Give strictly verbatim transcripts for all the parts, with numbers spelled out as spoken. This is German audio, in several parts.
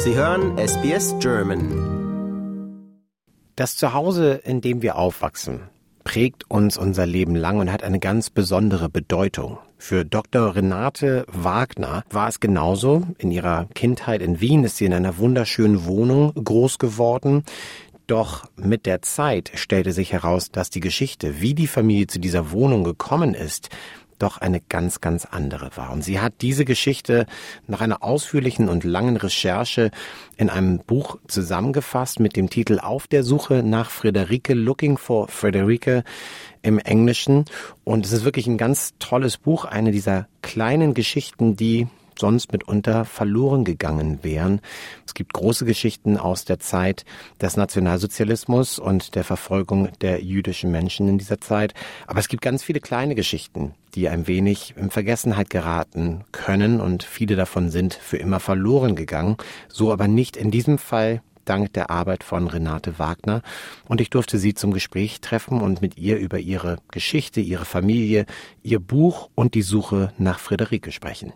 Sie hören S B S German. Das Zuhause, in dem wir aufwachsen, prägt uns unser Leben lang und hat eine ganz besondere Bedeutung. Für Doktor Renate Wagner war es genauso. In ihrer Kindheit in Wien ist sie in einer wunderschönen Wohnung groß geworden. Doch mit der Zeit stellte sich heraus, dass die Geschichte, wie die Familie zu dieser Wohnung gekommen ist, doch eine ganz, ganz andere war. Und sie hat diese Geschichte nach einer ausführlichen und langen Recherche in einem Buch zusammengefasst mit dem Titel Auf der Suche nach Friederike, Looking for Friederike im Englischen. Und es ist wirklich ein ganz tolles Buch, eine dieser kleinen Geschichten, die sonst mitunter verloren gegangen wären. Es gibt große Geschichten aus der Zeit des Nationalsozialismus und der Verfolgung der jüdischen Menschen in dieser Zeit. Aber es gibt ganz viele kleine Geschichten, die ein wenig in Vergessenheit geraten können, und viele davon sind für immer verloren gegangen. So aber nicht in diesem Fall, dank der Arbeit von Renate Wagner. Und ich durfte sie zum Gespräch treffen und mit ihr über ihre Geschichte, ihre Familie, ihr Buch und die Suche nach Friederike sprechen.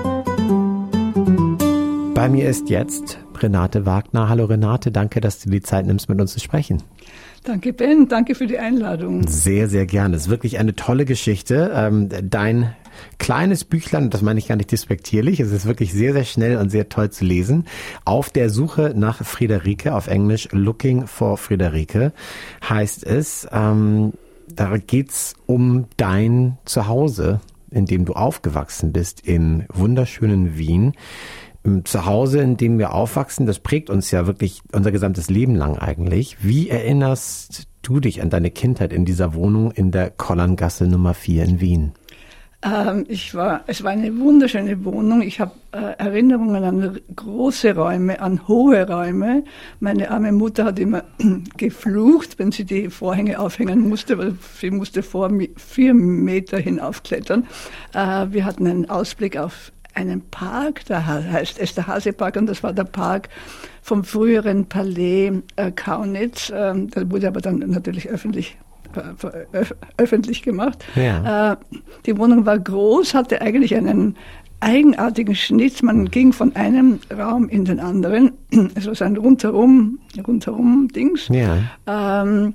Bei mir ist jetzt Renate Wagner. Hallo Renate, danke, dass du die Zeit nimmst, mit uns zu sprechen. Danke Ben, danke für die Einladung. Sehr, sehr gerne. Es ist wirklich eine tolle Geschichte. Ähm, dein kleines Büchlein, das meine ich gar nicht despektierlich, es ist wirklich sehr, sehr schnell und sehr toll zu lesen. Auf der Suche nach Friederike, auf Englisch Looking for Friederike, heißt es. Ähm, da geht's um dein Zuhause, in dem du aufgewachsen bist, im wunderschönen Wien. Im Zuhause, in dem wir aufwachsen, das prägt uns ja wirklich unser gesamtes Leben lang eigentlich. Wie erinnerst du dich an deine Kindheit in dieser Wohnung in der Kollerngasse Nummer vier in Wien? Ähm, ich war, es war eine wunderschöne Wohnung. Ich habe äh, Erinnerungen an große Räume, an hohe Räume. Meine arme Mutter hat immer geflucht, wenn sie die Vorhänge aufhängen musste, weil sie musste vor vier Meter hinaufklettern. Äh, wir hatten einen Ausblick auf einen Park, der heißt Esterhazy-Park, und das war der Park vom früheren Palais äh, Kaunitz. Ähm, das wurde aber dann natürlich öffentlich äh, öffentlich gemacht. Ja. Äh, die Wohnung war groß, hatte eigentlich einen eigenartigen Schnitt. Man ging von einem Raum in den anderen. Es war so ein rundherum, rundherum Dings. Ja. Ähm,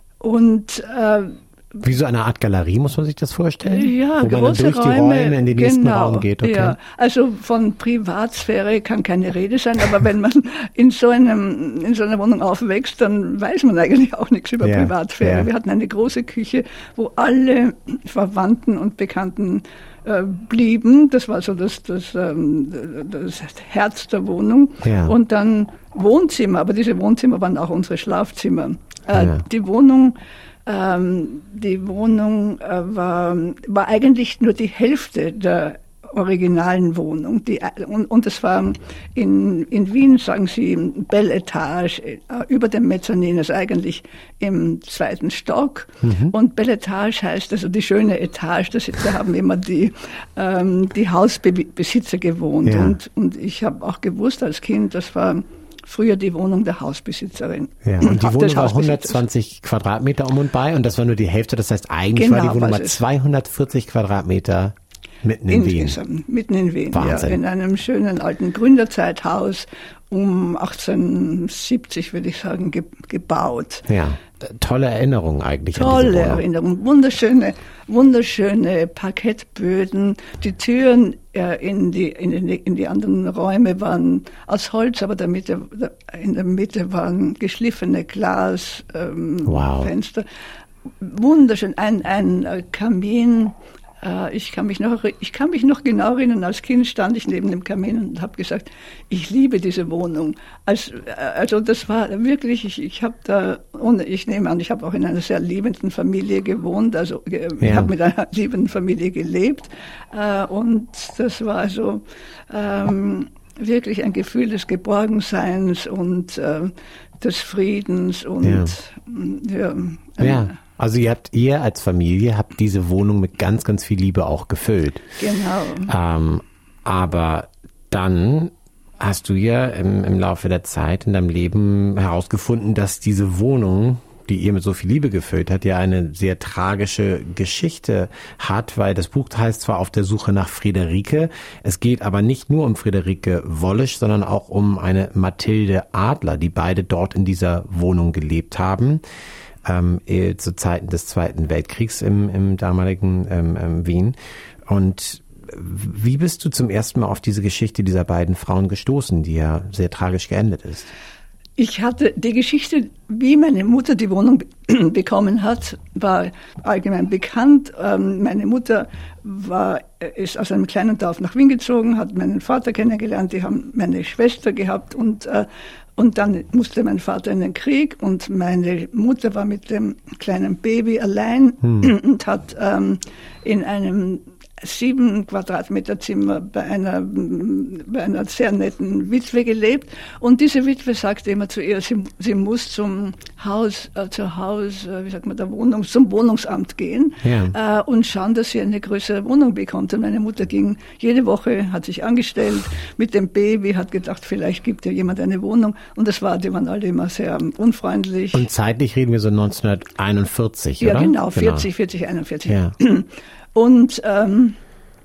und äh, Wie so eine Art Galerie, muss man sich das vorstellen? Ja, wo man dann durch Räume, die Räume in den nächsten genau, Raum geht. Okay. Ja, also von Privatsphäre kann keine Rede sein, aber wenn man in so einem in so einer Wohnung aufwächst, dann weiß man eigentlich auch nichts über ja, Privatsphäre. Ja. Wir hatten eine große Küche, wo alle Verwandten und Bekannten äh, blieben. Das war so das, das, ähm, das Herz der Wohnung. Ja. Und dann Wohnzimmer, aber diese Wohnzimmer waren auch unsere Schlafzimmer. Äh, Ja. Die Wohnung Ähm, die Wohnung äh, war, war eigentlich nur die Hälfte der originalen Wohnung. Die, und, und es war in, in Wien, sagen sie, Belle Etage, äh, über dem Mezzanin, also eigentlich im zweiten Stock. Mhm. Und Belle Etage heißt also die schöne Etage, das, da haben immer die, ähm, die Hausbesitzer gewohnt. Ja. Und, und ich habe auch gewusst als Kind, das war früher die Wohnung der Hausbesitzerin. Ja, und die Wohnung war hundertzwanzig Quadratmeter um und bei, und das war nur die Hälfte. Das heißt, eigentlich genau, war die Wohnung mal zweihundertvierzig Quadratmeter mitten in Insgesamt, Wien. Mitten in Wien, Wahnsinn. ja. In einem schönen alten Gründerzeithaus um achtzehnhundertsiebzig, würde ich sagen, ge- gebaut. Ja, tolle Erinnerung eigentlich. Tolle an Erinnerung, wunderschöne, wunderschöne Parkettböden. Die Türen äh, in, die, in, die, in die anderen Räume waren aus Holz, aber der Mitte, in der Mitte waren geschliffene Glasfenster. Ähm, wow. Fenster. Wunderschön, ein, ein Kamin. Ich kann mich noch, ich kann mich noch genau erinnern, als Kind stand ich neben dem Kamin und habe gesagt, ich liebe diese Wohnung. Also, also das war wirklich, ich, ich habe da, und ich nehme an, ich habe auch in einer sehr liebenden Familie gewohnt, also ich ja. habe mit einer liebenden Familie gelebt, und das war also ähm, wirklich ein Gefühl des Geborgenseins und äh, des Friedens und ja. ja, ja. Also ihr habt, ihr als Familie habt diese Wohnung mit ganz, ganz viel Liebe auch gefüllt. Genau. Ähm, aber dann hast du ja im, im Laufe der Zeit in deinem Leben herausgefunden, dass diese Wohnung, die ihr mit so viel Liebe gefüllt hat, ja eine sehr tragische Geschichte hat, weil das Buch heißt zwar Auf der Suche nach Friederike, es geht aber nicht nur um Friederike Wollisch, sondern auch um eine Mathilde Adler, die beide dort in dieser Wohnung gelebt haben, ähm, zu Zeiten des Zweiten Weltkriegs im, im damaligen ähm, ähm, Wien. Und wie bist du zum ersten Mal auf diese Geschichte dieser beiden Frauen gestoßen, die ja sehr tragisch geendet ist? Ich hatte die Geschichte, wie meine Mutter die Wohnung be- bekommen hat, war allgemein bekannt. Ähm, meine Mutter war, ist aus einem kleinen Dorf nach Wien gezogen, hat meinen Vater kennengelernt, die haben meine Schwester gehabt und, äh, und dann musste mein Vater in den Krieg und meine Mutter war mit dem kleinen Baby allein hm. und hat ähm, in einem sieben Quadratmeter Zimmer bei einer, bei einer sehr netten Witwe gelebt. Und diese Witwe sagte immer zu ihr, sie, sie muss zum Haus, äh, zur Haus, äh, wie sagt man, der Wohnung, zum Wohnungsamt gehen ja. äh, und schauen, dass sie eine größere Wohnung bekommt. Und meine Mutter ging jede Woche, hat sich angestellt mit dem Baby, hat gedacht, vielleicht gibt ja jemand eine Wohnung. Und das war, die waren alle immer sehr unfreundlich. Und zeitlich reden wir so neunzehnhunderteinundvierzig, ja, oder? Ja, genau, vierzig, vierzig, einundvierzig. Ja. Und, ähm,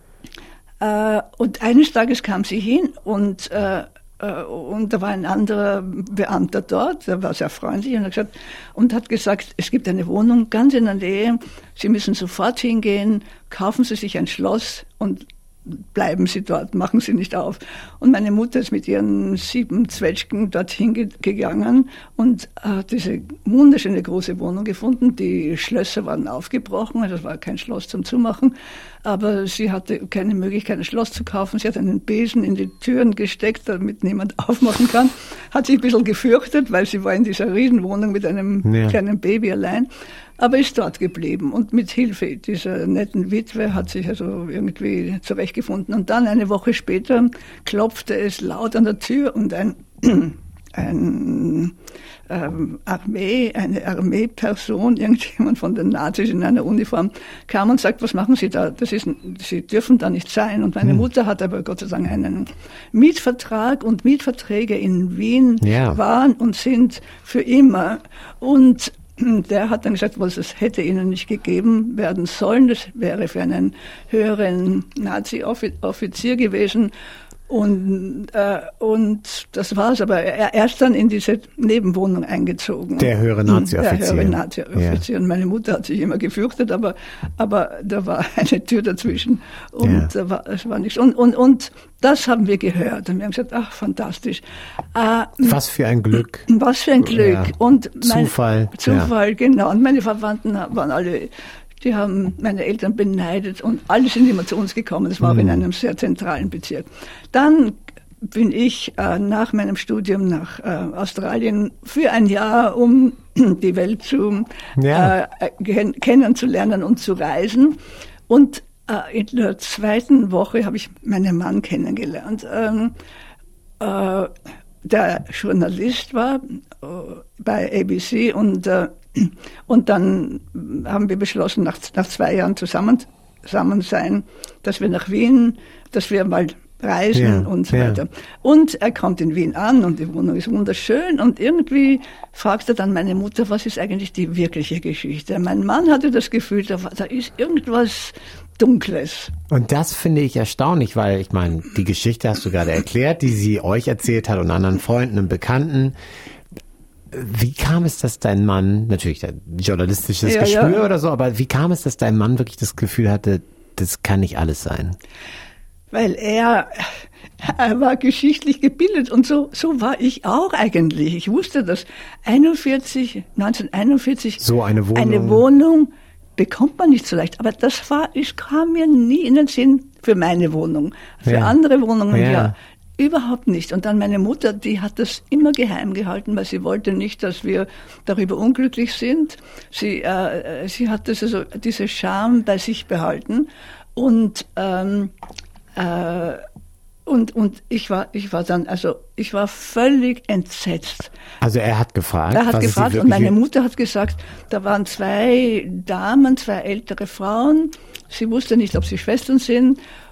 äh, und eines Tages kam sie hin und, äh, äh, und da war ein anderer Beamter dort, der war sehr freundlich und hat gesagt, und hat gesagt, es gibt eine Wohnung ganz in der Nähe, Sie müssen sofort hingehen, kaufen Sie sich ein Schloss und bleiben Sie dort, machen Sie nicht auf. Und meine Mutter ist mit ihren sieben Zwetschgen dorthin ge- gegangen und hat diese wunderschöne große Wohnung gefunden. Die Schlösser waren aufgebrochen, also es war kein Schloss zum Zumachen, aber sie hatte keine Möglichkeit, ein Schloss zu kaufen. Sie hat einen Besen in die Türen gesteckt, damit niemand aufmachen kann. Hat sich ein bisschen gefürchtet, weil sie war in dieser Riesenwohnung mit einem ja. kleinen Baby allein. Aber ist dort geblieben und mit Hilfe dieser netten Witwe hat sich also irgendwie zurechtgefunden. Und dann eine Woche später klopfte es laut an der Tür und ein, ein ähm, Armee, eine Armeeperson, irgendjemand von den Nazis in einer Uniform, kam und sagt, was machen Sie da? Das ist, Sie dürfen da nicht sein. Und meine hm. Mutter hat aber Gott sei Dank einen Mietvertrag und Mietverträge in Wien ja. waren und sind für immer. Und der hat dann gesagt, was es hätte ihnen nicht gegeben werden sollen. Das wäre für einen höheren Nazi-Offizier gewesen. Und, äh, und das war's. Aber er, er ist dann in diese Nebenwohnung eingezogen. Der höhere Nazi-Offizier. Der höhere Nazi-Offizier. Ja. Und meine Mutter hat sich immer gefürchtet, aber, aber da war eine Tür dazwischen. Und ja. da war, es war nichts. Und, und, und das haben wir gehört. Und wir haben gesagt, ach, fantastisch. Äh, was für ein Glück. Was für ein Glück. Ja. Und mein, Zufall. Zufall, ja. genau. Und meine Verwandten waren alle, die haben meine Eltern beneidet und alle sind immer zu uns gekommen. Das war mhm. auch in einem sehr zentralen Bezirk. Dann bin ich äh, nach meinem Studium nach äh, Australien für ein Jahr, um die Welt zu ja. äh, kenn- kennenzulernen und zu reisen. Und äh, in der zweiten Woche habe ich meinen Mann kennengelernt, ähm, äh, der Journalist war äh, bei A B C und äh, Und dann haben wir beschlossen, nach, nach zwei Jahren zusammen, zusammen sein, dass wir nach Wien, dass wir mal reisen ja, und so weiter. Ja. Und er kommt in Wien an und die Wohnung ist wunderschön und irgendwie fragt er dann meine Mutter, was ist eigentlich die wirkliche Geschichte? Mein Mann hatte das Gefühl, da, da ist irgendwas Dunkles. Und das finde ich erstaunlich, weil ich meine, die Geschichte hast du gerade erklärt, die sie euch erzählt hat und anderen Freunden und Bekannten. Wie kam es, dass dein Mann, natürlich ein journalistisches ja, Gespür ja. oder so, aber wie kam es, dass dein Mann wirklich das Gefühl hatte, das kann nicht alles sein? Weil er, er war geschichtlich gebildet und so, so war ich auch eigentlich. Ich wusste, dass einundvierzig, neunzehnhunderteinundvierzig so eine Wohnung, eine Wohnung bekommt man nicht so leicht. Aber das war, es kam mir nie in den Sinn für meine Wohnung. Für ja. andere Wohnungen ja. ja. Überhaupt nicht. Und dann meine Mutter, die hat das immer geheim gehalten, weil sie wollte nicht, dass wir darüber unglücklich sind. Sie, äh, sie hat das also, diese Scham bei sich behalten. Und, ähm, äh, und, und ich war, ich war dann, also, ich war völlig entsetzt. Also er hat gefragt. Er hat gefragt und meine Mutter hat gesagt, da waren zwei Damen, zwei ältere Frauen. Sie wusste nicht, ob sie Schwestern sind.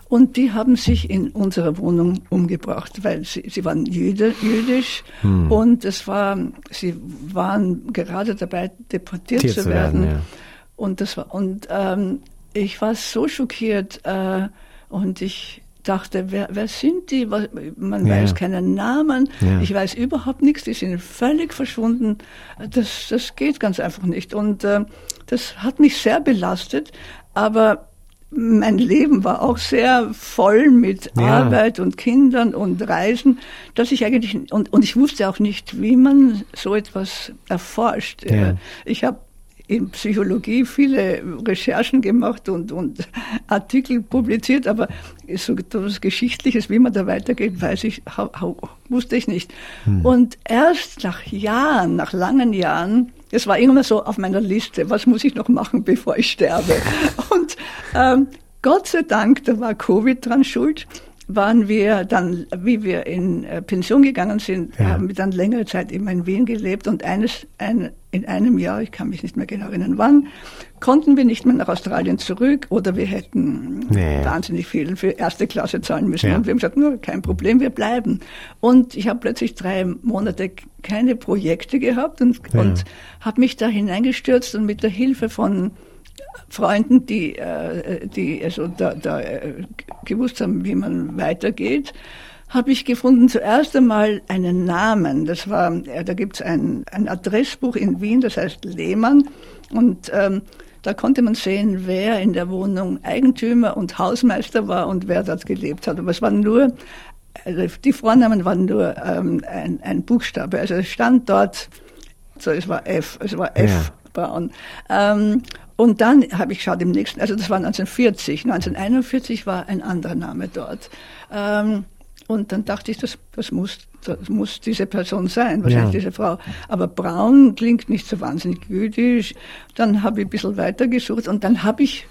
Und die haben sich in unserer Wohnung umgebracht, weil sie, sie waren Jüde, jüdisch hm. und es war, sie waren gerade dabei, deportiert Tier zu werden. werden ja. Und das war, und ähm, ich war so schockiert äh, und ich dachte, wer, wer sind die? Man ja. weiß keinen Namen. Ja. Ich weiß überhaupt nichts. Die sind völlig verschwunden. Das, das geht ganz einfach nicht. Und äh, das hat mich sehr belastet. Aber mein Leben war auch sehr voll mit ja. Arbeit und Kindern und Reisen, dass ich eigentlich, und, und ich wusste auch nicht, wie man so etwas erforscht. Ja. Ich habe in Psychologie viele Recherchen gemacht und, und Artikel publiziert, aber so etwas Geschichtliches, wie man da weitergeht, weiß ich, ha, ha, wusste ich nicht. Hm. Und erst nach Jahren, nach langen Jahren, es war immer so auf meiner Liste, was muss ich noch machen, bevor ich sterbe? Und ähm, Gott sei Dank, da war Covid dran schuld, waren wir dann, wie wir in Pension gegangen sind, ja. haben wir dann längere Zeit immer in Wien gelebt und eines, ein, in einem Jahr, ich kann mich nicht mehr genau erinnern wann, konnten wir nicht mehr nach Australien zurück oder wir hätten nee. wahnsinnig viel für erste Klasse zahlen müssen. Ja. Und wir haben gesagt, nur kein Problem, wir bleiben. Und ich habe plötzlich drei Monate keine Projekte gehabt und, ja. und habe mich da hineingestürzt und mit der Hilfe von Freunden, die, äh, die also da, da äh, gewusst haben, wie man weitergeht, habe ich gefunden zuerst einmal einen Namen. Das war, äh, da gibt es ein, ein Adressbuch in Wien, das heißt Lehmann. Und ähm, da konnte man sehen, wer in der Wohnung Eigentümer und Hausmeister war und wer dort gelebt hat. Aber es waren nur, also die Vornamen waren nur ähm, ein, ein Buchstabe. Also es stand dort, so es war F, es war F. Ja. Braun. Ähm, und dann habe ich geschaut im nächsten, also das war neunzehnhundertvierzig, neunzehnhunderteinundvierzig war ein anderer Name dort. Ähm, und dann dachte ich, das, das, muss, das muss diese Person sein, wahrscheinlich ja. diese Frau. Aber Braun klingt nicht so wahnsinnig jüdisch. Dann habe ich ein bisschen weitergesucht und dann habe ich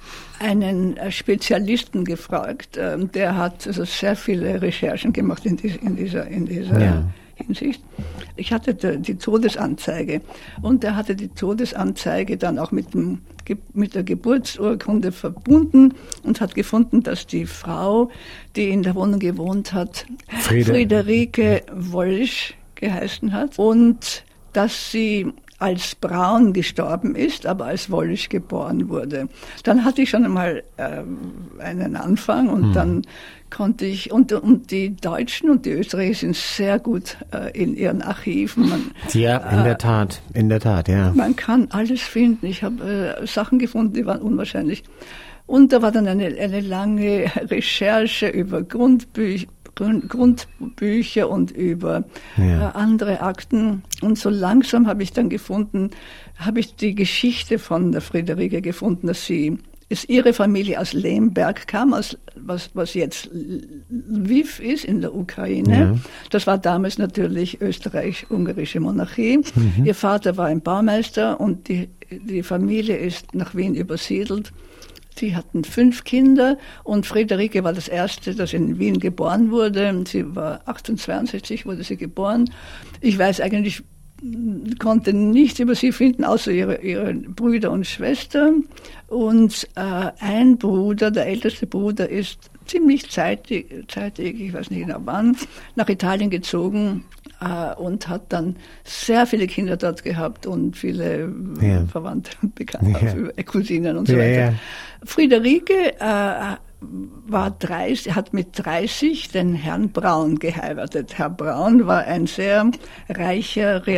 einen Spezialisten gefragt, ähm, der hat also sehr viele Recherchen gemacht in, die, in dieser, in dieser ja. Hinsicht. Ich hatte die Todesanzeige und er hatte die Todesanzeige dann auch mit, dem, mit der Geburtsurkunde verbunden und hat gefunden, dass die Frau, die in der Wohnung gewohnt hat, Friede. Friederike Wollsch geheißen hat und dass sie als Braun gestorben ist, aber als Wollsch geboren wurde. Dann hatte ich schon einmal äh, einen Anfang und hm. dann konnte ich, und, und die Deutschen und die Österreicher sind sehr gut äh, in ihren Archiven. Man, ja, in äh, der Tat, in der Tat, ja. Man kann alles finden. Ich habe äh, Sachen gefunden, die waren unwahrscheinlich. Und da war dann eine, eine lange Recherche über Grundbücher, Grundbücher und über ja. äh, andere Akten. Und so langsam habe ich dann gefunden, habe ich die Geschichte von der Friederike gefunden, dass sie, ist ihre Familie aus Lemberg kam, aus was, was jetzt Lviv ist in der Ukraine. Ja. Das war damals natürlich österreich-ungarische Monarchie. Mhm. Ihr Vater war ein Baumeister und die, die Familie ist nach Wien übersiedelt. Sie hatten fünf Kinder und Friederike war das erste, das in Wien geboren wurde. Sie war achtzehnhundertzweiundsechzig, wurde sie geboren. Ich weiß eigentlich, konnte nichts über sie finden, außer ihre, ihre Brüder und Schwestern. Und äh, ein Bruder, der älteste Bruder, ist ziemlich zeitig, zeitig, ich weiß nicht genau wann, nach Italien gezogen äh, und hat dann sehr viele Kinder dort gehabt und viele ja. Verwandte und Bekannte, ja. Cousinen und so ja, weiter. Ja. Friederike äh, war dreißig, hat mit dreißig den Herrn Braun geheiratet. Herr Braun war ein sehr reicher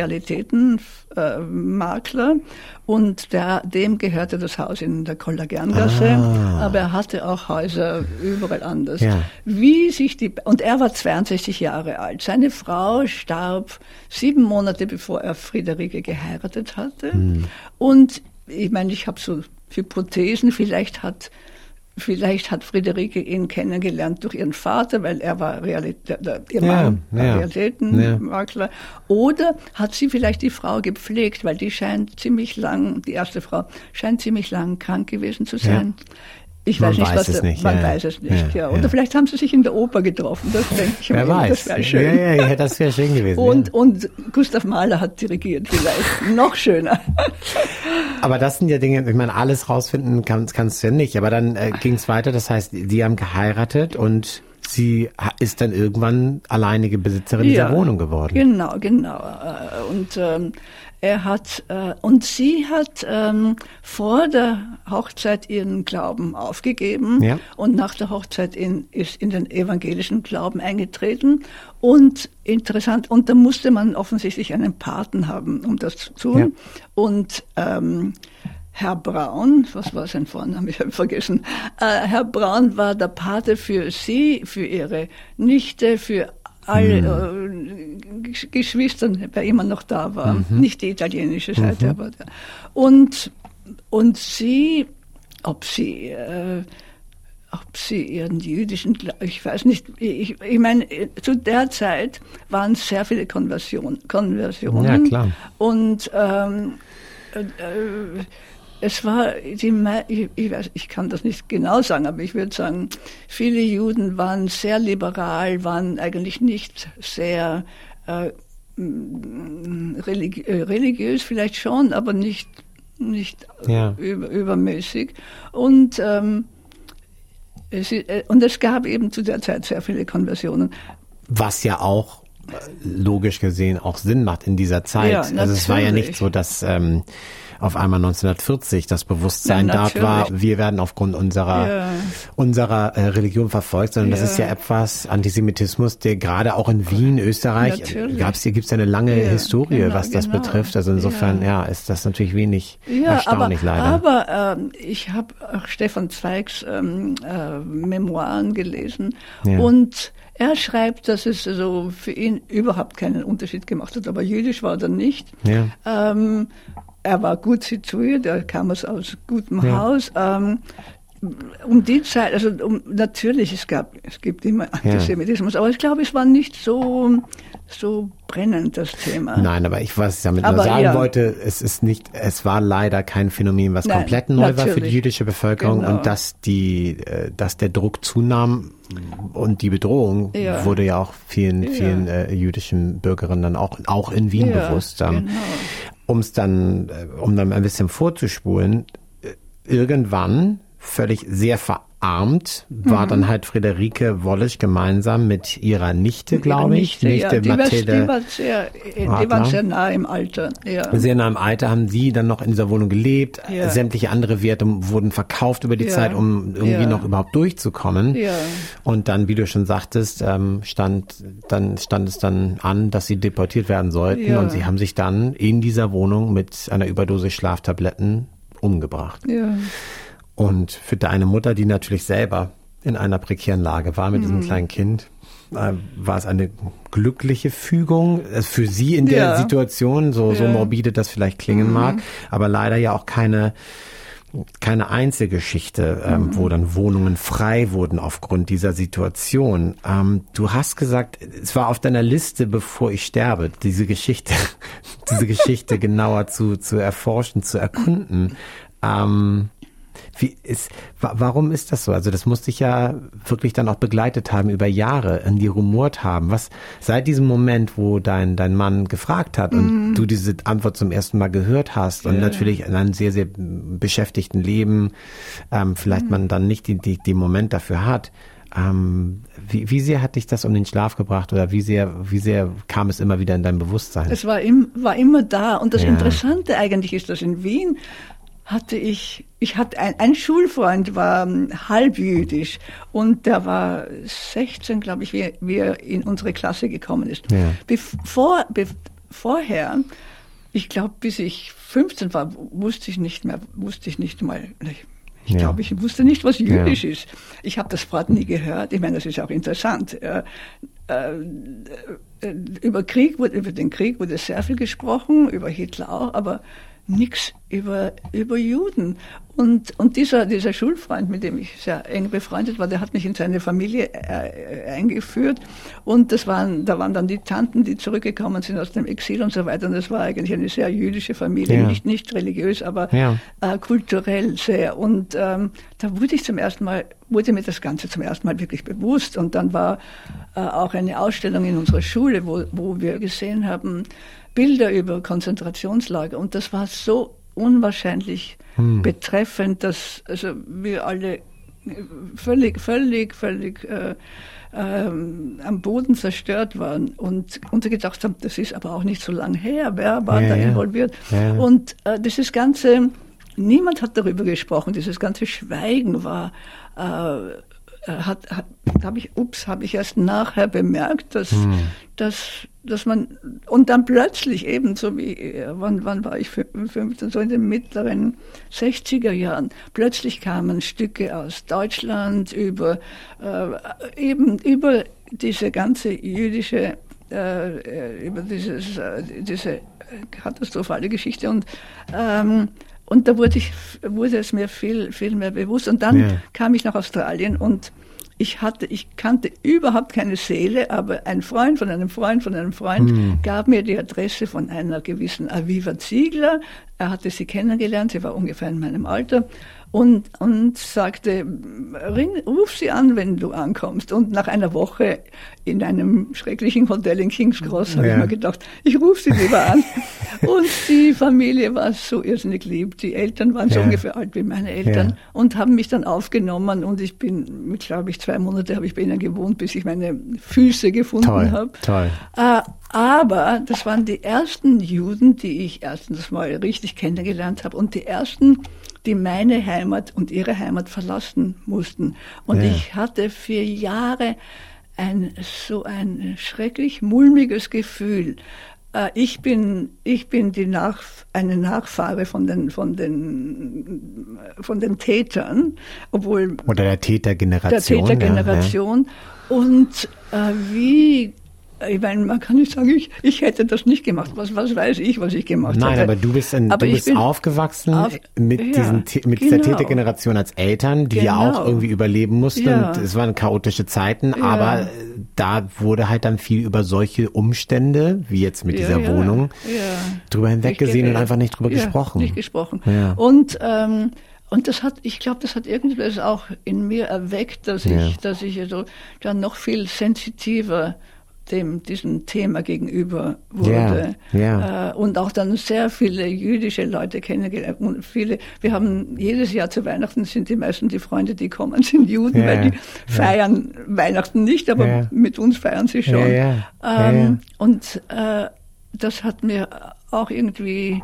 Realitätenmakler äh, und der, dem gehörte das Haus in der Kollagergasse, ah. aber er hatte auch Häuser überall anders. Ja. Wie sich die, und er war zweiundsechzig Jahre alt. Seine Frau starb sieben Monate bevor er Friederike geheiratet hatte. Hm. Und ich meine, ich habe so Hypothesen, vielleicht hat Vielleicht hat Friederike ihn kennengelernt durch ihren Vater, weil er war Realität, der, ihr ja, Mann war ja, Realitätenmakler. Ja. Oder hat sie vielleicht die Frau gepflegt, weil die scheint ziemlich lang, die erste Frau, scheint ziemlich lang krank gewesen zu sein. Ja. Ich man weiß nicht, weiß was es der, nicht. man ja, weiß es nicht, ja. ja. Oder ja. vielleicht haben sie sich in der Oper getroffen, das denke ich Wer mir. weiß. Das wäre schön. Ja, ja, ja, das wäre schön gewesen. Und, ja. und Gustav Mahler hat dirigiert vielleicht, noch schöner. Aber das sind ja Dinge, ich meine, alles rausfinden kann, kannst du ja nicht. Aber dann äh, ging es weiter, das heißt, die haben geheiratet und sie ist dann irgendwann alleinige Besitzerin Ja, dieser Wohnung geworden. Genau, genau. Und ähm, er hat äh, und sie hat ähm, vor der Hochzeit ihren Glauben aufgegeben Ja. und nach der Hochzeit in, ist in den evangelischen Glauben eingetreten. Und interessant, und da musste man offensichtlich einen Paten haben, um das zu tun. Ja. Und ähm, Herr Braun, was war sein Vorname? Ich habe vergessen. Äh, Herr Braun war der Pate für sie, für ihre Nichte, für alle hm. äh, Geschwister, wer immer noch da war. Mhm. Nicht die italienische Seite, mhm. aber der. Und, und sie, ob sie, äh, ob sie ihren jüdischen, ich weiß nicht, ich, ich meine, zu der Zeit waren sehr viele Konversion, Konversionen. Ja, klar. Und ähm, äh, es war, die, ich, ich, weiß, ich kann das nicht genau sagen, aber ich würde sagen, viele Juden waren sehr liberal, waren eigentlich nicht sehr äh, religi- religiös, vielleicht schon, aber nicht, nicht ja. über, übermäßig. Und, ähm, es, und es gab eben zu der Zeit sehr viele Konversionen. Was ja auch logisch gesehen auch Sinn macht in dieser Zeit. Ja, also es war ja nicht so, dass ähm, auf einmal neunzehnhundertvierzig das Bewusstsein Nein, dort war, wir werden aufgrund unserer ja. unserer äh, Religion verfolgt, sondern ja. das ist ja etwas Antisemitismus, der gerade auch in Wien, Österreich, gab's hier gibt's ja eine lange ja, Historie, genau, was das genau. betrifft. Also insofern ja. ja, ist das natürlich wenig ja, erstaunlich aber, leider. Aber ähm, ich habe auch Stefan Zweigs ähm, äh, Memoiren gelesen ja. und er schreibt, dass es also für ihn überhaupt keinen Unterschied gemacht hat, aber jüdisch war er nicht. Ja. Ähm, er war gut situiert, er kam aus, aus gutem ja. Haus. Ähm, um die Zeit, also um, natürlich, es gab, es gibt immer Antisemitismus, ja. aber ich glaube, es war nicht so, so brennend, das Thema. Nein, aber ich, was ich damit aber nur sagen ja. wollte, es ist nicht, es war leider kein Phänomen, was Nein, komplett neu natürlich. war für die jüdische Bevölkerung genau. und dass die, dass der Druck zunahm und die Bedrohung ja. wurde ja auch vielen, ja. vielen äh, jüdischen Bürgerinnen dann auch, auch in Wien ja, bewusst. Ähm, genau. Um es dann, um dann ein bisschen vorzuspulen, irgendwann völlig sehr verarmt, war mhm. dann halt Friederike Wollesch gemeinsam mit ihrer Nichte, glaube ich. Nichte, Nichte ja. die, Mathilde war, die, war sehr, die waren sehr nah im Alter. Ja. Sehr nah im Alter haben sie dann noch in dieser Wohnung gelebt. Ja. Sämtliche andere Werte wurden verkauft über die ja. Zeit, um irgendwie ja. noch überhaupt durchzukommen. Ja. Und dann, wie du schon sagtest, stand, dann stand es dann an, dass sie deportiert werden sollten. Ja. Und sie haben sich dann in dieser Wohnung mit einer Überdosis Schlaftabletten umgebracht. Ja. Und für deine Mutter, die natürlich selber in einer prekären Lage war mit mhm. diesem kleinen Kind, äh, war es eine glückliche Fügung äh, für sie in der ja. Situation, so, ja. so morbide das vielleicht klingen mhm. mag, aber leider ja auch keine keine Einzelgeschichte, ähm, mhm. wo dann Wohnungen frei wurden aufgrund dieser Situation. Ähm, du hast gesagt, es war auf deiner Liste, bevor ich sterbe, diese Geschichte, diese Geschichte genauer zu zu erforschen, zu erkunden. Ähm, Wie ist, warum ist das so? Also das muss dich ja wirklich dann auch begleitet haben über Jahre, an dir rumort haben. Was seit diesem Moment, wo dein dein Mann gefragt hat und mm. du diese Antwort zum ersten Mal gehört hast und ja. natürlich in einem sehr, sehr beschäftigten Leben ähm, vielleicht mm. man dann nicht die, die, den Moment dafür hat. Ähm, wie, wie sehr hat dich das um den Schlaf gebracht oder wie sehr, wie sehr kam es immer wieder in dein Bewusstsein? Es war, im, war immer da und das ja. Interessante eigentlich ist, dass in Wien hatte ich, ich hatte ein, ein Schulfreund, war halbjüdisch und der war sechzehn, glaube ich, wie, wie er in unsere Klasse gekommen ist. Ja. Bevor, be, vorher, ich glaube, bis ich fünfzehn war, wusste ich nicht mehr, wusste ich nicht mal, ich, ich ja. glaube, ich wusste nicht, was jüdisch ja. ist. Ich habe das Wort nie gehört. Ich meine, das ist auch interessant. Äh, äh, über Krieg, über den Krieg wurde sehr viel gesprochen, über Hitler auch, aber nichts über, über Juden. Und, und dieser, dieser Schulfreund, mit dem ich sehr eng befreundet war, der hat mich in seine Familie äh, eingeführt. Und das waren, da waren dann die Tanten, die zurückgekommen sind aus dem Exil und so weiter. Und das war eigentlich eine sehr jüdische Familie, ja. nicht, nicht religiös, aber ja. äh, kulturell sehr. Und ähm, da wurde ich zum ersten Mal, wurde mir das Ganze zum ersten Mal wirklich bewusst. Und dann war äh, auch eine Ausstellung in unserer Schule, wo, wo wir gesehen haben, Bilder über Konzentrationslager. Und das war so unwahrscheinlich hm. betreffend, dass also wir alle völlig, völlig, völlig äh, ähm, am Boden zerstört waren und, und gedacht haben, das ist aber auch nicht so lang her, wer war ja, da ja. involviert. Ja. Und äh, dieses ganze, niemand hat darüber gesprochen, dieses ganze Schweigen war, äh, hat, hat habe ich, ups, habe ich erst nachher bemerkt, dass, hm. dass, dass man, und dann plötzlich eben, so wie, wann, wann war ich, fünfzehn, so in den mittleren sechziger Jahren, plötzlich kamen Stücke aus Deutschland über, äh, eben über diese ganze jüdische, äh, über dieses, äh, diese katastrophale Geschichte und, ähm, Und da wurde, ich, wurde es mir viel, viel mehr bewusst. Und dann ja. kam ich nach Australien und ich hatte, ich kannte überhaupt keine Seele, aber ein Freund von einem Freund von einem Freund hm. gab mir die Adresse von einer gewissen Aviva Ziegler. Er hatte sie kennengelernt, sie war ungefähr in meinem Alter. Und, und sagte, ring, ruf sie an, wenn du ankommst. Und nach einer Woche in einem schrecklichen Hotel in King's Cross habe ja. ich mir gedacht, ich rufe sie lieber an. Und die Familie war so irrsinnig lieb. Die Eltern waren so ja. ungefähr alt wie meine Eltern ja. und haben mich dann aufgenommen. Und ich bin, mit, glaube ich, zwei Monate habe ich bei ihnen gewohnt, bis ich meine Füße gefunden habe. Toll. Äh, aber das waren die ersten Juden, die ich erstens mal richtig kennengelernt habe und die ersten, die meine Heimat und ihre Heimat verlassen mussten. Und ja. ich hatte für Jahre ein so ein schrecklich mulmiges Gefühl. Äh, ich bin ich bin die Nach, eine Nachfahre von den von den von den Tätern, obwohl oder der Tätergeneration. Der Tätergeneration ja, ja. Und äh, wie Ich meine, man kann nicht sagen, ich, ich hätte das nicht gemacht. Was, was weiß ich, was ich gemacht Nein, hätte. aber du bist, in, du bist aufgewachsen auf, mit, ja, diesen, mit genau. dieser Tätergeneration als Eltern, die genau. ja auch irgendwie überleben mussten. Ja. Und es waren chaotische Zeiten, ja. aber da wurde halt dann viel über solche Umstände, wie jetzt mit ja, dieser ja, Wohnung, ja. drüber hinweggesehen und einfach nicht drüber ja, gesprochen. nicht gesprochen. Ja. Und, ähm, Und das hat, ich glaube, das hat irgendwas auch in mir erweckt, dass ja. ich, dass ich also dann noch viel sensitiver dem diesem Thema gegenüber wurde. Yeah, yeah. Äh, und auch dann sehr viele jüdische Leute kennengelernt. Und viele, wir haben jedes Jahr zu Weihnachten sind die meisten die Freunde, die kommen, sind Juden, yeah, weil die yeah. feiern Weihnachten nicht, aber yeah. mit uns feiern sie schon. Yeah, yeah. Ähm, yeah. Und äh, das hat mir auch irgendwie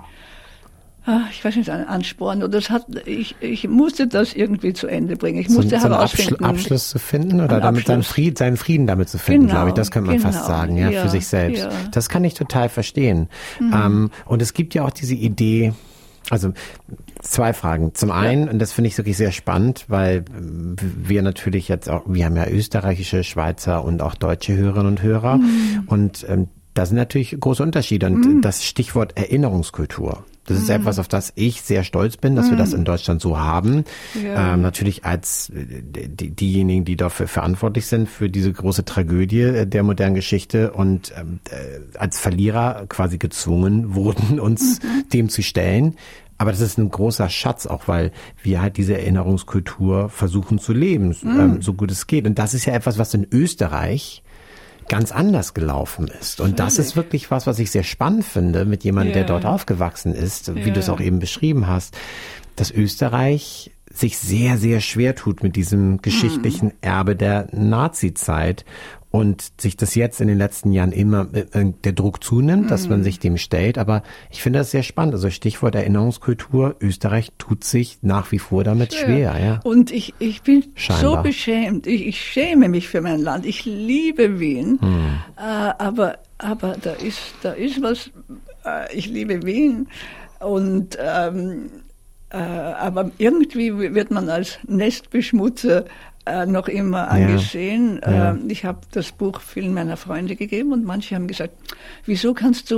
ich weiß nicht, ein Ansporn oder das hat, ich, ich musste das irgendwie zu Ende bringen. Ich musste so, herausfinden. So einen Abschluss zu finden oder damit seinen Frieden, seinen Frieden damit zu finden, genau, glaube ich. Das könnte man genau, fast sagen, ja, ja, für sich selbst. Ja. Das kann ich total verstehen. Mhm. Ähm, und es gibt ja auch diese Idee, also zwei Fragen. Zum einen, ja. und das finde ich wirklich sehr spannend, weil wir natürlich jetzt auch, wir haben ja österreichische, Schweizer und auch deutsche Hörerinnen und Hörer mhm. und ähm, da sind natürlich große Unterschiede und mhm. das Stichwort Erinnerungskultur. Das ist mm. etwas, auf das ich sehr stolz bin, dass mm. wir das in Deutschland so haben. Ja. Ähm, natürlich als die, diejenigen, die dafür verantwortlich sind, für diese große Tragödie der modernen Geschichte und ähm, als Verlierer quasi gezwungen wurden, uns mhm. dem zu stellen. Aber das ist ein großer Schatz, auch weil wir halt diese Erinnerungskultur versuchen zu leben, mm. ähm, so gut es geht. Und das ist ja etwas, was in Österreich ganz anders gelaufen ist. Und das ist wirklich was, was ich sehr spannend finde, mit jemandem, yeah. der dort aufgewachsen ist, wie yeah. du es auch eben beschrieben hast, dass Österreich sich sehr, sehr schwer tut mit diesem geschichtlichen mm. Erbe der Nazi-Zeit und sich das jetzt in den letzten Jahren immer, äh, der Druck zunimmt, mm. dass man sich dem stellt. Aber ich finde das sehr spannend. Also Stichwort Erinnerungskultur, Österreich tut sich nach wie vor damit schwer. schwer ja. Und ich, ich bin Scheinbar. so beschämt. Ich, ich schäme mich für mein Land. Ich liebe Wien. Mm. Äh, aber, aber da ist, da ist was, äh, ich liebe Wien. Und, ähm, äh, aber irgendwie wird man als Nestbeschmutzer Äh, noch immer angesehen. Ja, ja. Äh, ich habe das Buch vielen meiner Freunde gegeben und manche haben gesagt, wieso kannst du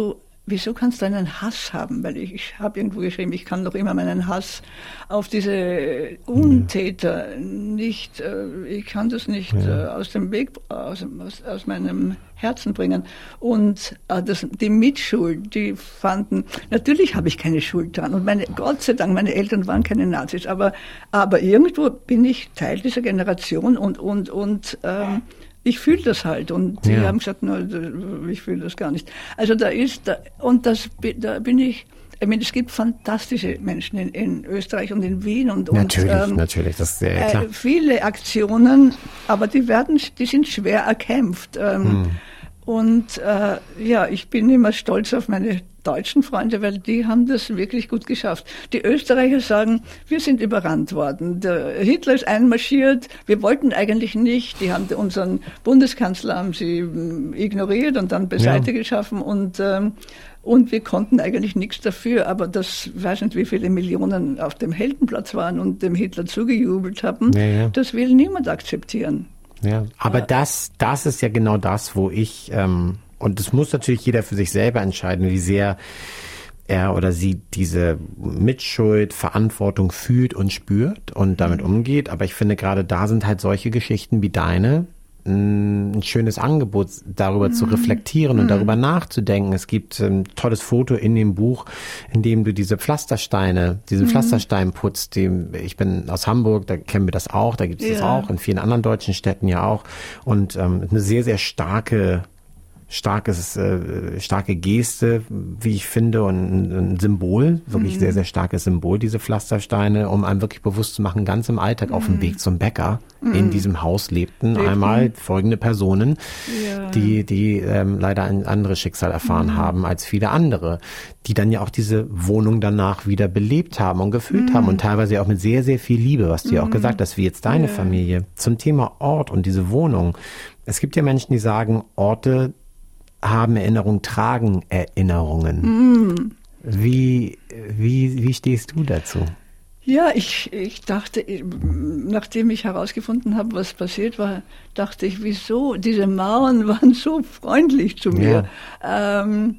wieso kannst du einen Hass haben? Weil ich, ich habe irgendwo geschrieben, ich kann doch immer meinen Hass auf diese Untäter nicht, äh, ich kann das nicht ja. äh, aus dem Weg, aus, aus, aus meinem Herzen bringen. Und äh, das, die Mitschuld, die fanden, natürlich habe ich keine Schuld dran. Und meine, Gott sei Dank, meine Eltern waren keine Nazis, aber, aber irgendwo bin ich Teil dieser Generation und, und, und ähm, ich fühle das halt und die ja. haben gesagt, no, ich fühle das gar nicht. Also da ist, da, und das, da bin ich, ich meine, es gibt fantastische Menschen in, in Österreich und in Wien und, natürlich, und ähm, natürlich, das ist sehr klar. Äh, viele Aktionen, aber die werden, die sind schwer erkämpft. Ähm, hm. Und äh, ja, ich bin immer stolz auf meine deutschen Freunde, weil die haben das wirklich gut geschafft. Die Österreicher sagen, wir sind überrannt worden. Der Hitler ist einmarschiert, wir wollten eigentlich nicht. Die haben unseren Bundeskanzler haben sie ignoriert und dann beiseite ja. geschaffen und ähm, und wir konnten eigentlich nichts dafür. Aber das, weiß nicht, wie viele Millionen auf dem Heldenplatz waren und dem Hitler zugejubelt haben, ja, ja. das will niemand akzeptieren. Ja, aber das, das ist ja genau das, wo ich, ähm, und das muss natürlich jeder für sich selber entscheiden, wie sehr er oder sie diese Mitschuld, Verantwortung fühlt und spürt und damit umgeht. Aber ich finde, gerade da sind halt solche Geschichten wie deine ein schönes Angebot, darüber mm. zu reflektieren und mm. darüber nachzudenken. Es gibt ein tolles Foto in dem Buch, in dem du diese Pflastersteine, diesen mm. Pflasterstein putzt. Dem, ich bin aus Hamburg, da kennen wir das auch, da gibt es ja. das auch, in vielen anderen deutschen Städten ja auch. Und ähm, eine sehr, sehr starke starkes, äh, starke Geste, wie ich finde, und ein Symbol, wirklich mhm. sehr, sehr starkes Symbol, diese Pflastersteine, um einem wirklich bewusst zu machen, ganz im Alltag mhm. auf dem Weg zum Bäcker mhm. in diesem Haus lebten Leben. einmal folgende Personen, ja. die, die ähm, leider ein anderes Schicksal erfahren mhm. haben als viele andere, die dann ja auch diese Wohnung danach wieder belebt haben und gefüllt mhm. haben und teilweise auch mit sehr, sehr viel Liebe, was du ja auch gesagt hast, wie jetzt deine ja. Familie. Zum Thema Ort und diese Wohnung. Es gibt ja Menschen, die sagen, Orte haben Erinnerungen, tragen Erinnerungen. Mm. Wie, wie, wie stehst du dazu? Ja, ich, ich dachte, nachdem ich herausgefunden habe, was passiert war, dachte ich, wieso? Diese Mauern waren so freundlich zu mir. Ja. Ähm,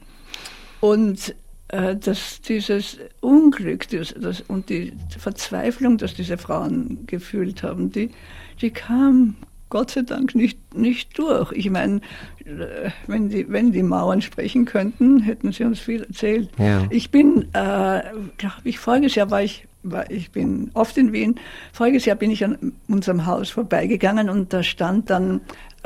und äh, dass dieses Unglück das, das, und die Verzweiflung, dass diese Frauen gefühlt haben, die, die kam Gott sei Dank nicht, nicht durch. Ich meine, wenn die, wenn die Mauern sprechen könnten, hätten sie uns viel erzählt. Ja. Ich bin, äh, glaube ich, voriges Jahr war ich, war, ich bin oft in Wien, voriges Jahr bin ich an unserem Haus vorbeigegangen und da stand dann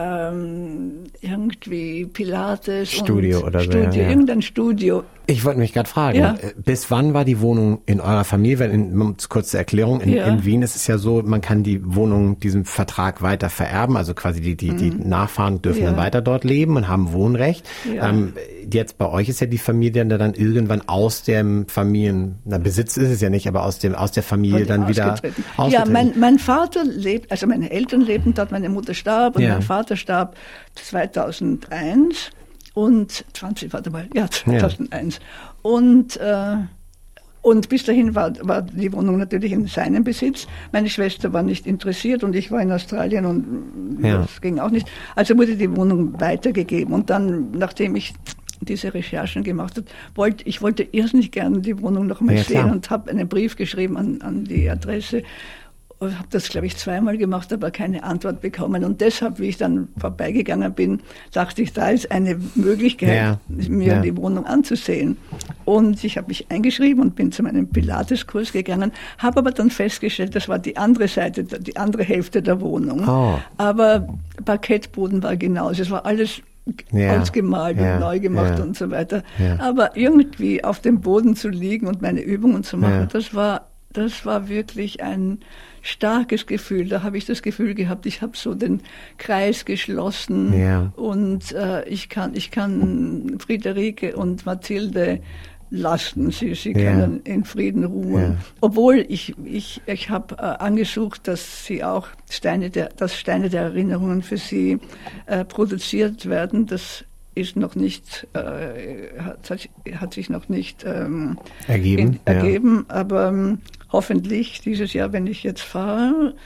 ähm, irgendwie Pilates Studio und oder so, Studio, ja, ja. irgendein Studio. Ich wollte mich gerade fragen, ja. bis wann war die Wohnung in eurer Familie? Weil in, kurze Erklärung, in, ja. in Wien ist es ja so, man kann die Wohnung, diesen Vertrag weiter vererben, also quasi die, die, mhm. die Nachfahren dürfen ja. dann weiter dort leben und haben Wohnrecht. Ja. Ähm, jetzt bei euch ist ja die Familie dann irgendwann aus dem Familien, na Besitz ist es ja nicht, aber aus dem aus der Familie dann wieder ausgetreten. Ja, mein, mein Vater lebt, also meine Eltern lebten dort, meine Mutter starb und ja. mein Vater starb zweitausendeins. Und zwanzig, warte mal, ja, zweitausendeins. Ja. Und, äh, und bis dahin war, war die Wohnung natürlich in seinem Besitz. Meine Schwester war nicht interessiert und ich war in Australien und ja. das ging auch nicht. Also wurde die Wohnung weitergegeben. Und dann, nachdem ich diese Recherchen gemacht habe, wollte ich wollte irrsinnig gerne die Wohnung noch mal ja, sehen klar. Und habe einen Brief geschrieben an, an die Adresse. Ich habe das, glaube ich, zweimal gemacht, aber keine Antwort bekommen. Und deshalb, wie ich dann vorbeigegangen bin, dachte ich, da ist eine Möglichkeit, ja. mir ja. die Wohnung anzusehen. Und ich habe mich eingeschrieben und bin zu meinem Pilates-Kurs gegangen, habe aber dann festgestellt, das war die andere Seite, die andere Hälfte der Wohnung. Oh. Aber Parkettboden war genauso. Es war alles ja. ausgemalt ja. und neu gemacht ja. und so weiter. Ja. Aber irgendwie auf dem Boden zu liegen und meine Übungen zu machen, ja. das war Das war wirklich ein starkes Gefühl. Da habe ich das Gefühl gehabt, ich habe so den Kreis geschlossen ja. und äh, ich kann, ich kann Friederike und Mathilde lassen. Sie, sie ja. können in Frieden ruhen. Ja. Obwohl ich, ich, ich habe äh, angesucht, dass sie auch Steine der, dass Steine der Erinnerungen für sie äh, produziert werden. Das ist noch nicht, äh, hat, hat sich noch nicht ähm, ergeben, in, ergeben ja. aber ähm, hoffentlich dieses Jahr, wenn ich jetzt fahre,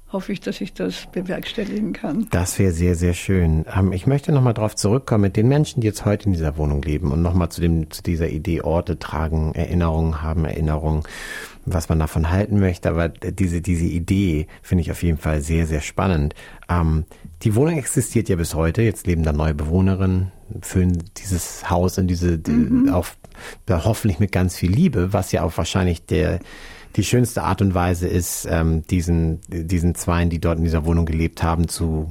hoffe ich, dass ich das bewerkstelligen kann. Das wäre sehr, sehr schön. Ähm, ich möchte nochmal darauf zurückkommen, mit den Menschen, die jetzt heute in dieser Wohnung leben und nochmal zu dem, zu dieser Idee, Orte tragen, Erinnerungen haben, Erinnerungen, was man davon halten möchte. Aber diese, diese Idee finde ich auf jeden Fall sehr, sehr spannend. Ähm, die Wohnung existiert ja bis heute. Jetzt leben da neue Bewohnerinnen, füllen dieses Haus in diese, mhm. die, auf, da hoffentlich mit ganz viel Liebe, was ja auch wahrscheinlich der, die schönste Art und Weise ist, ähm, diesen, diesen Zweien, die dort in dieser Wohnung gelebt haben, zu,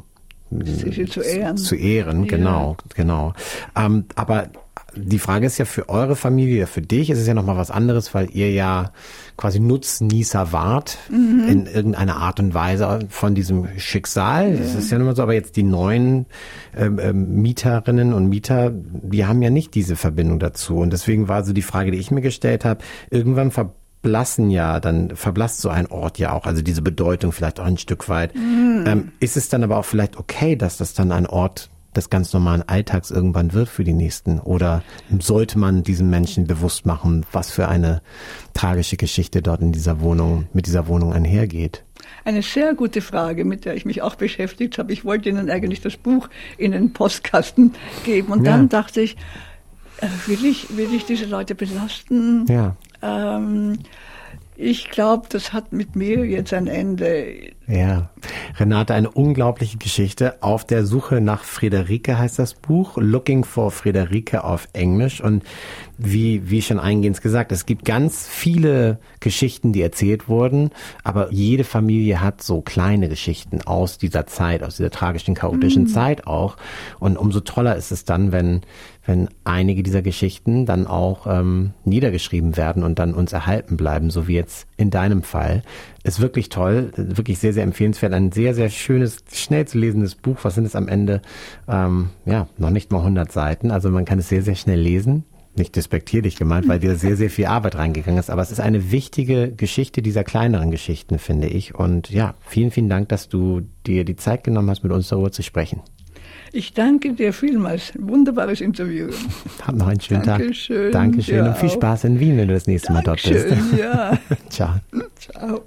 Sie zu ehren. Zu ehren, ja. genau, genau. Ähm, aber die Frage ist ja für eure Familie, für dich ist es ja nochmal was anderes, weil ihr ja quasi Nutznießer wart, mhm. in irgendeiner Art und Weise von diesem Schicksal. Ja. Das ist ja nun mal so, aber jetzt die neuen ähm, ähm, Mieterinnen und Mieter, die haben ja nicht diese Verbindung dazu. Und deswegen war so die Frage, die ich mir gestellt habe, irgendwann ver Verblassen ja, dann verblasst so ein Ort ja auch, also diese Bedeutung vielleicht auch ein Stück weit. Mm. Ähm, ist es dann aber auch vielleicht okay, dass das dann ein Ort des ganz normalen Alltags irgendwann wird für die Nächsten? Oder sollte man diesen Menschen bewusst machen, was für eine tragische Geschichte dort in dieser Wohnung, mit dieser Wohnung einhergeht? Eine sehr gute Frage, mit der ich mich auch beschäftigt habe. Ich wollte Ihnen eigentlich das Buch in den Postkasten geben und ja. dann dachte ich, äh, will ich, will ich diese Leute belasten? Ja. Ähm, ich glaube, das hat mit mir jetzt ein Ende. Ja, Renate, eine unglaubliche Geschichte. Auf der Suche nach Friederike heißt das Buch. Looking for Friederike auf Englisch. Und wie, wie schon eingehend gesagt, es gibt ganz viele Geschichten, die erzählt wurden. Aber jede Familie hat so kleine Geschichten aus dieser Zeit, aus dieser tragischen, chaotischen mhm. Zeit auch. Und umso toller ist es dann, wenn wenn einige dieser Geschichten dann auch ähm, niedergeschrieben werden und dann uns erhalten bleiben, so wie jetzt in deinem Fall. Ist wirklich toll, wirklich sehr, sehr empfehlenswert. Ein sehr, sehr schönes, schnell zu lesendes Buch. Was sind es am Ende? Ähm, ja, noch nicht mal hundert Seiten. Also man kann es sehr, sehr schnell lesen. Nicht despektierlich gemeint, weil dir sehr, sehr viel Arbeit reingegangen ist. Aber es ist eine wichtige Geschichte dieser kleineren Geschichten, finde ich. Und ja, vielen, vielen Dank, dass du dir die Zeit genommen hast, mit uns darüber zu sprechen. Ich danke dir vielmals. Wunderbares Interview. Hab noch einen schönen Dankeschön. Tag. Dankeschön. Ja, und viel Spaß in Wien, wenn du das nächste Dankeschön, Mal dort bist. Ja. Ciao. Ciao.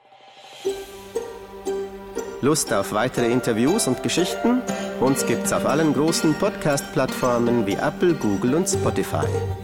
Lust auf weitere Interviews und Geschichten? Uns gibt's auf allen großen Podcast-Plattformen wie Apple, Google und Spotify.